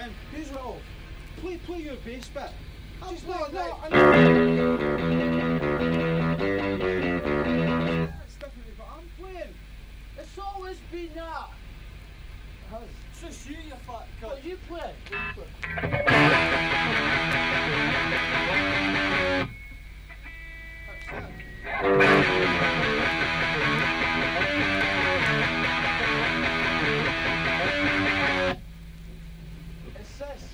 again. Who's Rolf? Play your bass bit. Just not, like no, that. That's different, but I'm playing. It's always been that. It's just you fat cunt. What you play? It's this.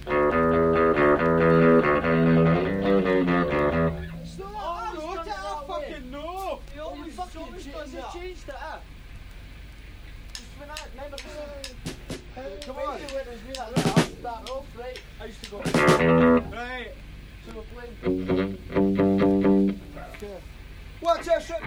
It's not. I wrote it. I fucking know. You always does that. changed it, eh? Just when I remember Come when on. you went with me that start off, right? I used to go. Right. So we're playing. Okay. Watch that shit.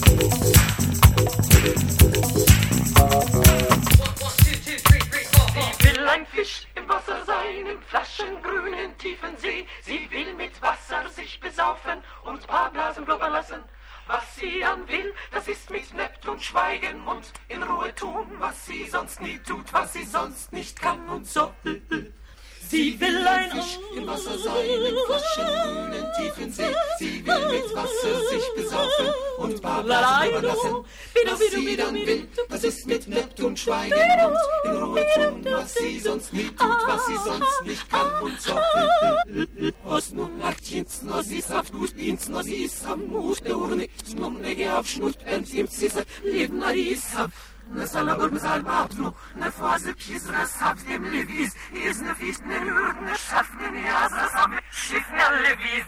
Sie will ein Fisch im Wasser sein, im flaschengrünen tiefen See. Sie will mit Wasser sich besaufen und paar Blasen blubbern lassen. Was sie dann will, das ist mit Neptun schweigen und in Ruhe tun, was sie sonst nie tut, was sie sonst nicht kann und so. Sie will ein Fisch im Wasser sein, im flaschengrünen tiefen See. Sie will mit Wasser sich besaufen und paar Blasen blubbern lassen. Was sie dann will, das ist mit Neptun schweigen und in Ruhe tun, was sie sonst nie tut, was sie sonst nicht kann und so. Os nun nachtjens, no sie saft gut ins, no sie sam mut de urne, snom nege aufschnut, im Zisse, leben na isab. Nasala Burmsal Babnu, na Phase Kisra Saft dem Levis, is na Fisch, ne Hürden, ne Schaffen, ne Jasas, am Schiff, ne Levis.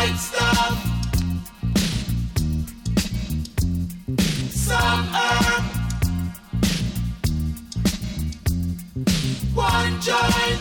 white stuff, some herb, one joint.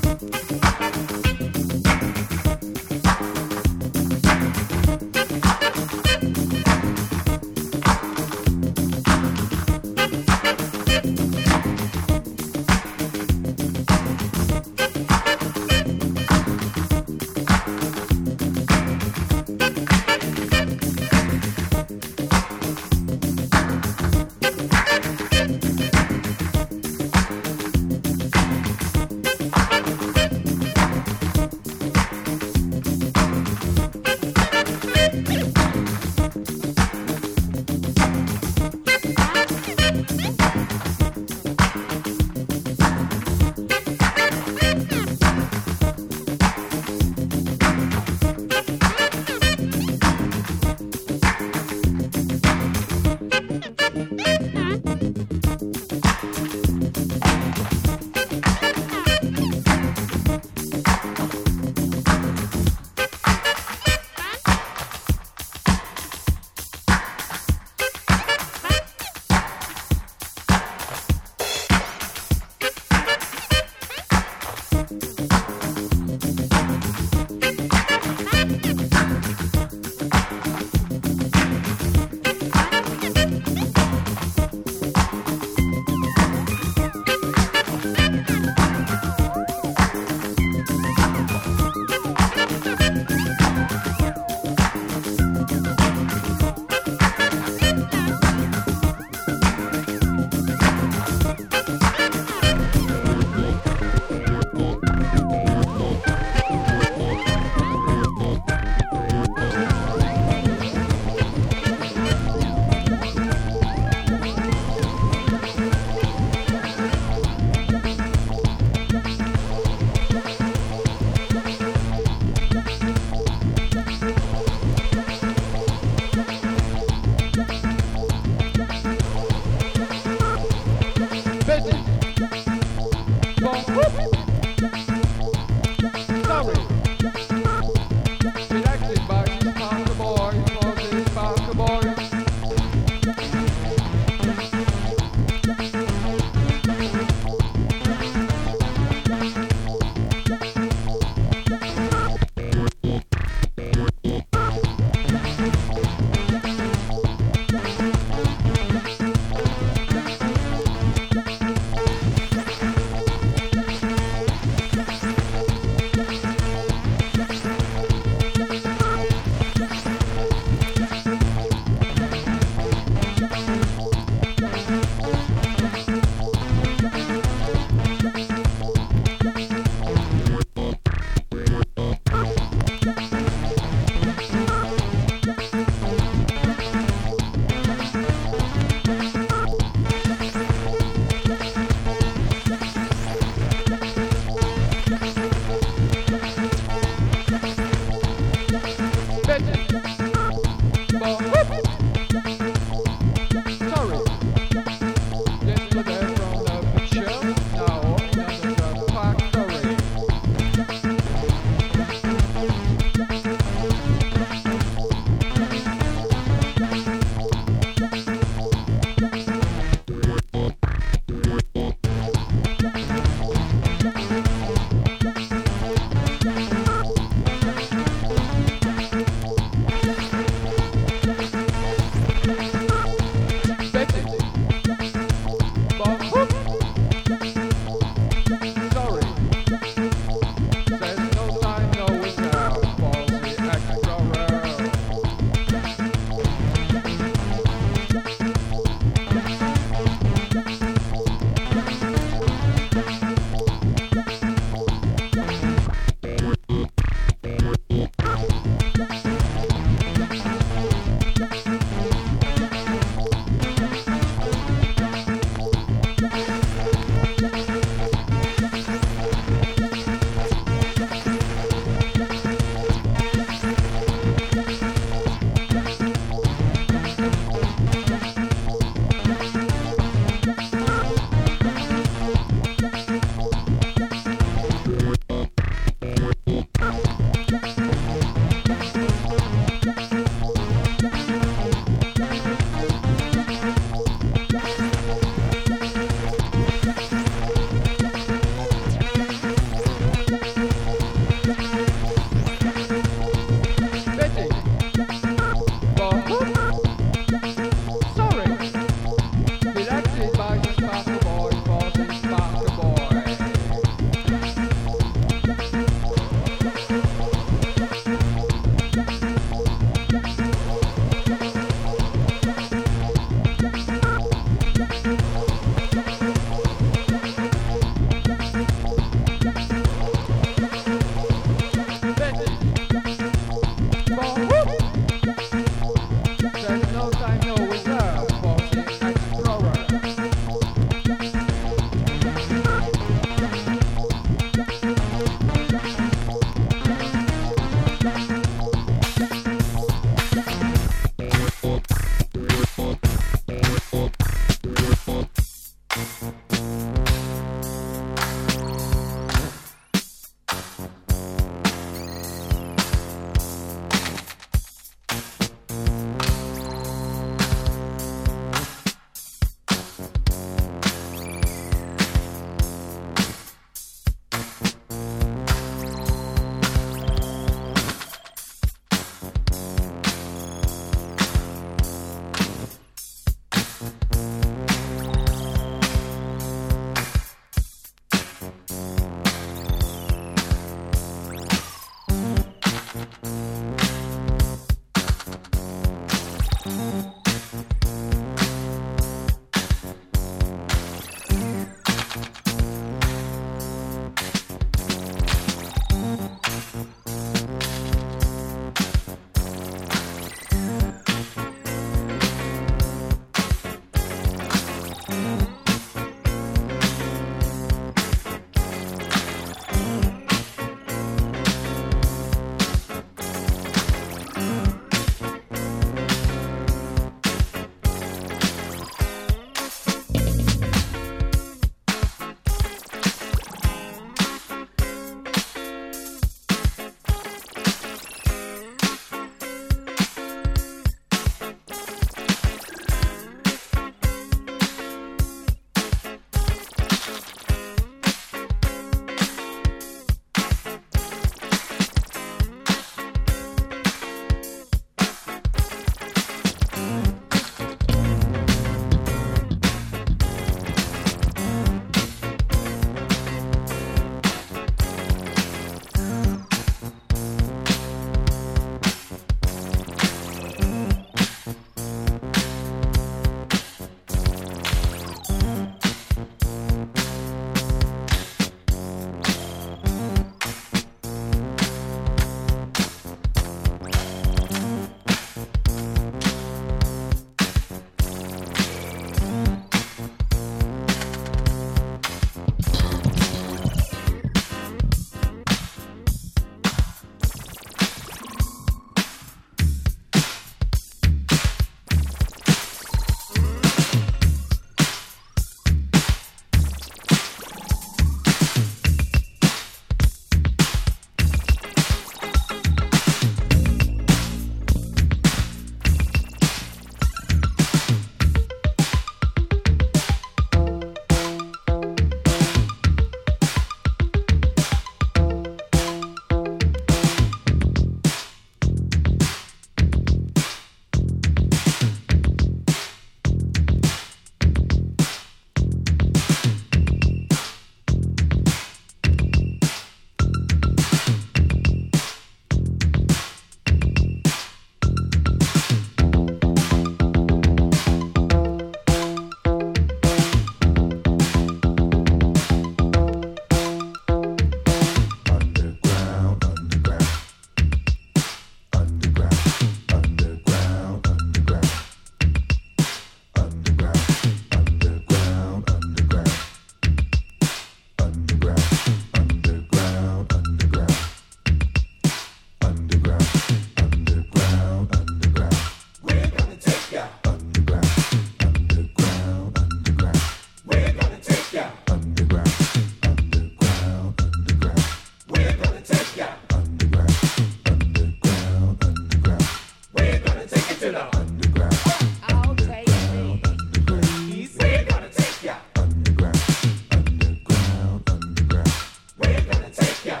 to the underground. I'll take me. We're gonna take ya. Underground, underground, underground. We're gonna take ya.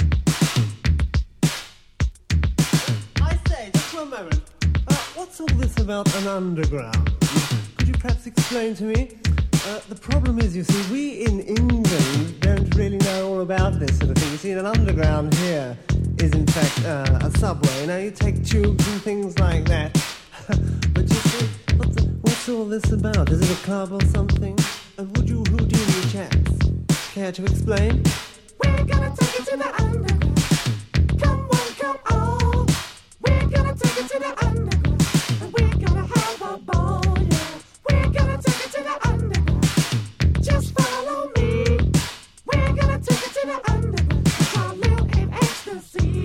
I say, just for a moment. What's all this about an underground? Could you perhaps explain to me? The problem is, you see, we in England don't really know all about this sort of thing. You see, an underground here is in fact a subway. Now you take tubes and things like that. But you see, what's all this about? Is it a club or something? And would you Houdini chaps care to explain? We're gonna take it to the underground. Come on, come on. We're gonna take it to the underground. And we're gonna have a ball, yeah. We're gonna take it to the underground. Just follow me. We're gonna take it to the underground. It's our live in ecstasy.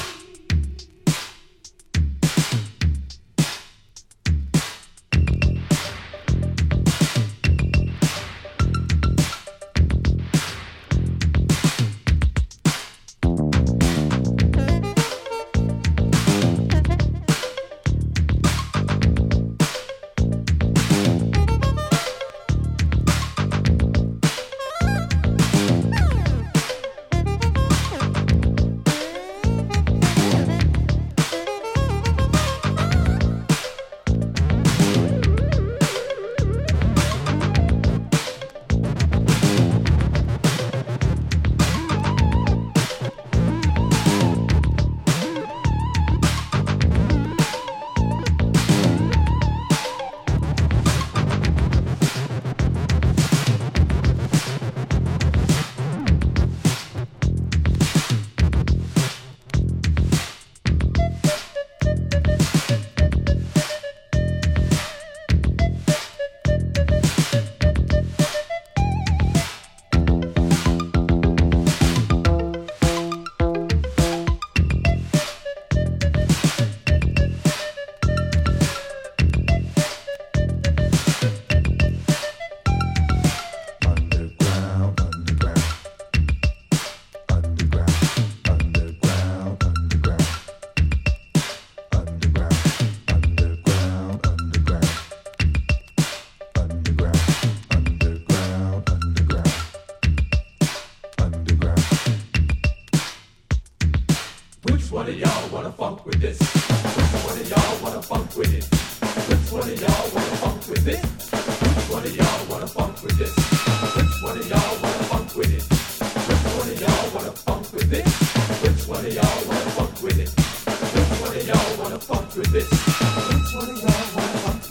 one of y'all wanna funk with this? Which one of y'all wanna funk with it? Which one of y'all wanna funk with it? Which one of y'all wanna funk with this? Which one of y'all wanna funk with it? Which one of y'all wanna funk with it? Which one of y'all wanna funk with it? Which one of y'all wanna funk with this? Which one of y'all wanna funk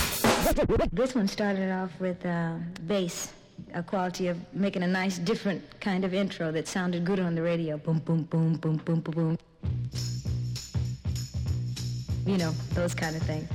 with it? This one started off with bass, a quality of making a nice, different kind of intro that sounded good on the radio. Boom, boom, boom, boom, boom, boom, boom. You know, those kind of things.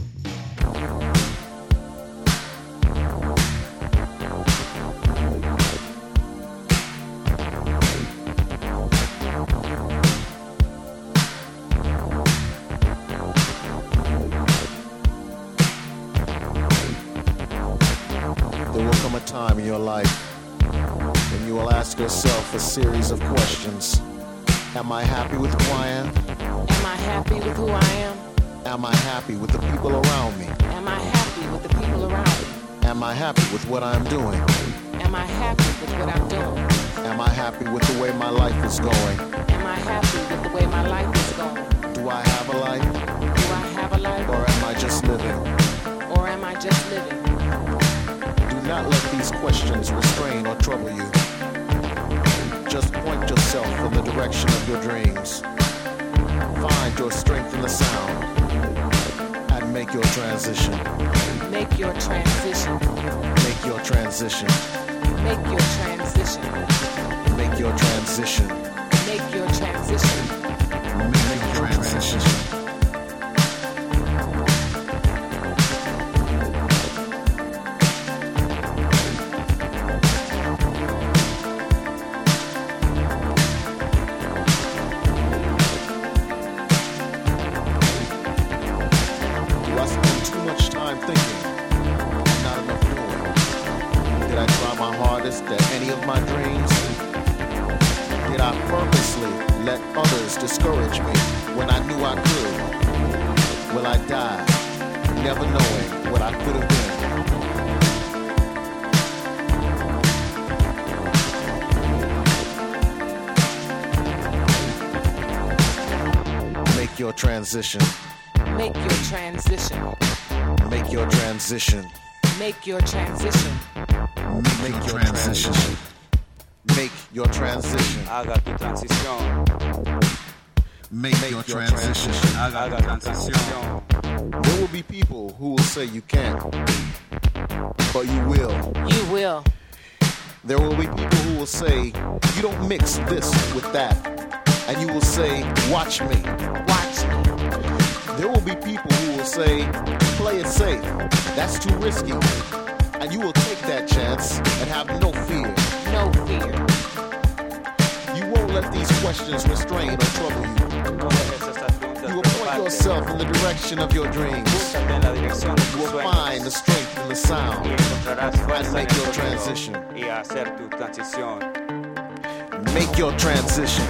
There will come a time in your life when you will ask yourself a series of questions. Am I happy with who I am? Am I happy with who I am? Am I happy with the people around me? Am I happy with the people around me? Am I happy with what I'm doing? Am I happy with what I'm doing? Am I happy with the way my life is going? Am I happy with the way my life is going? Do I have a life? Do I have a life? Or am I just living? Or am I just living? Do not let these questions restrain or trouble you. Just point yourself in the direction of your dreams. Find your strength in the sound and make your transition. Make your transition. Make your transition. Make your transition. Make your transition. Make your transition. Make your transition. Discourage me when I knew I could. Will till I die, never knowing what I could have been. Make your transition. Make your transition. Make your transition. Make your transition. Make your transition. Make your transition. Haga tu transición. Make your transition. Haga tu transición. There will be people who will say you can't, but you will. You will. There will be people who will say you don't mix this with that, and you will say, watch me. Watch me. There will be people who will say, play it safe, that's too risky. And you will take that chance and have no fear. No fear. You won't let these questions restrain or trouble you. You will point yourself in the direction of your dreams. You will find the strength in the sound and make your transition. Make your transition.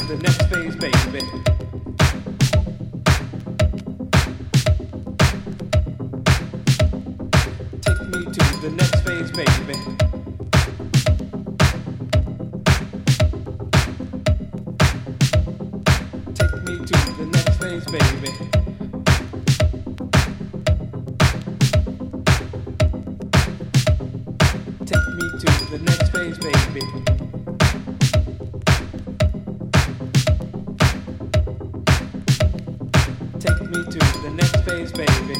the next phase, baby. Take me to the next phase, baby. Take me to the next phase, baby. Take me to the next phase, baby. Take me to the next phase, baby.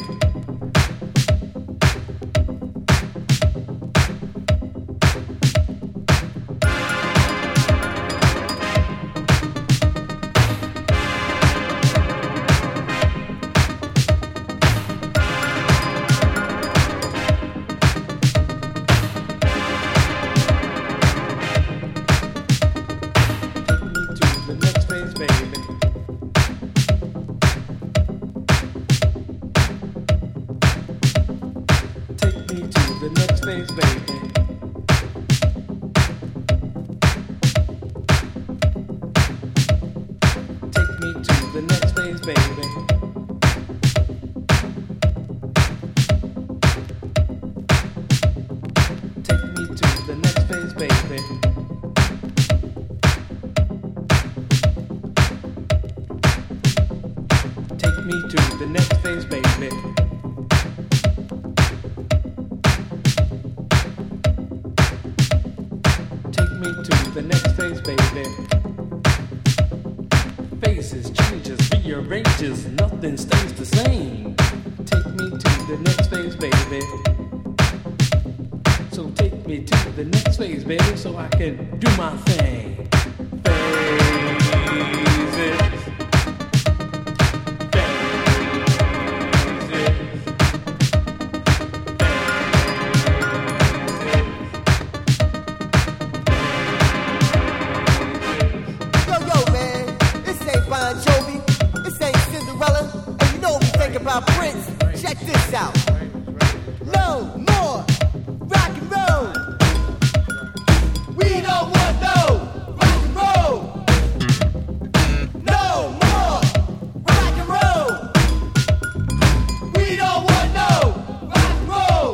So I can do my thing. Phases. Yo, man, this ain't Bon Jovi, this ain't Cinderella, and you know what we think about Prince. Check this out. No more rock and roll. We don't want no rock and roll. No more rock and roll. We don't want no rock and roll.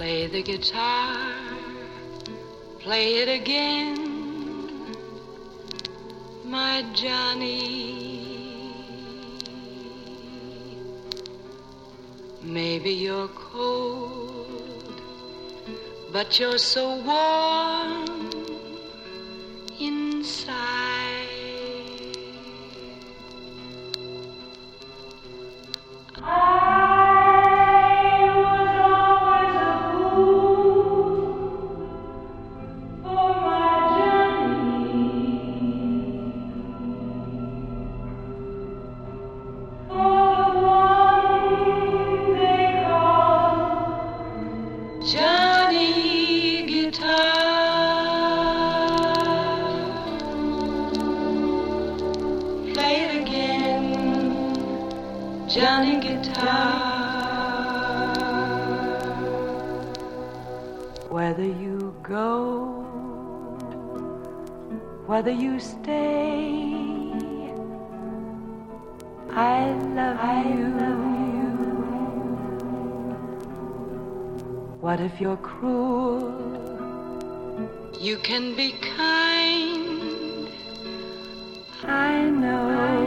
Play the guitar, play it again, my Johnny. Maybe you're cold, but you're so warm inside. Johnny Guitar, play it again, Johnny Guitar. Whether you go, whether you stay, I love you. What if you're cruel? You can be kind, I know.